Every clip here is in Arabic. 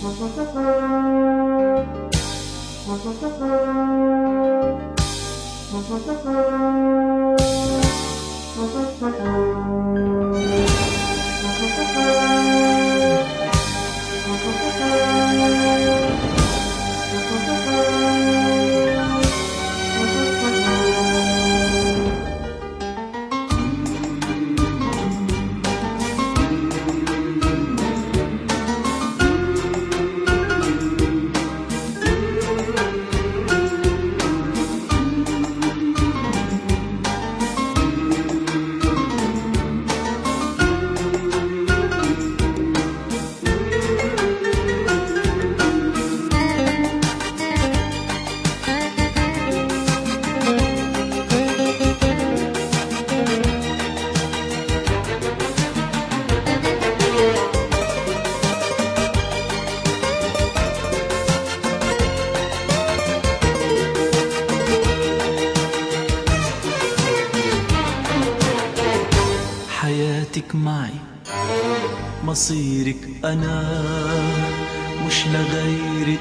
حياتك معي مصيرك أنا، مش لغيري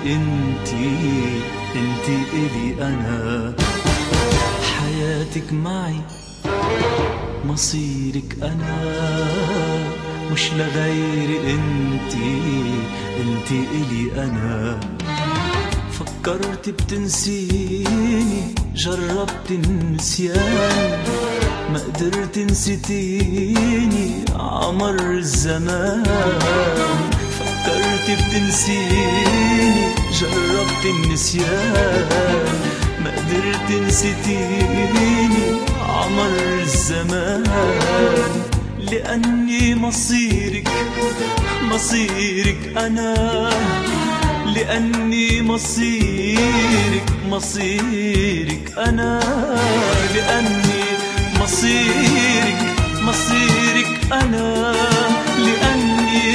انتي إلي أنا. حياتك معي مصيرك أنا، مش لغيري انتي إلي أنا. فكرت بتنسيني، جربت النسيان، ما قدرت نسيتيني عمر الزمان. فكرت بتنسيني، جربت النسيان، ما قدرت نسيتيني عمر الزمان. لأني مصيرك أنا، لأني مصيرك أنا، لأني مصيرك أنا، لأني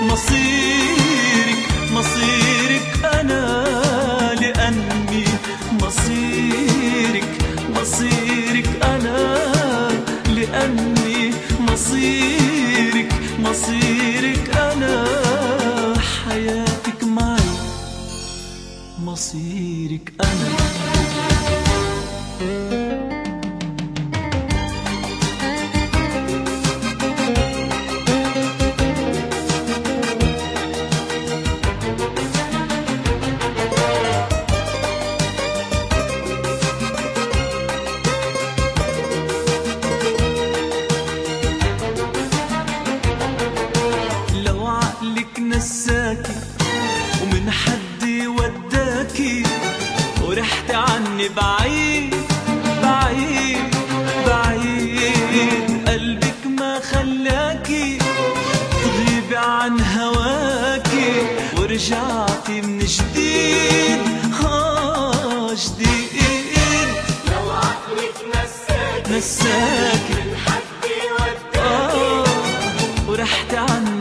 مصيرك أنا، لأني مصيرك أنا، لأني مصيرك أنا. حياتك معي مصيرك أنا. نساكي ومن حد وداكي، ورحت عني بعيد بعيد بعيد. قلبك ما خلاكي تغيبي عن هواكي، ورجعتي من جديد جديد. لو عقلك نساكي من حد وداكي، ورحت عني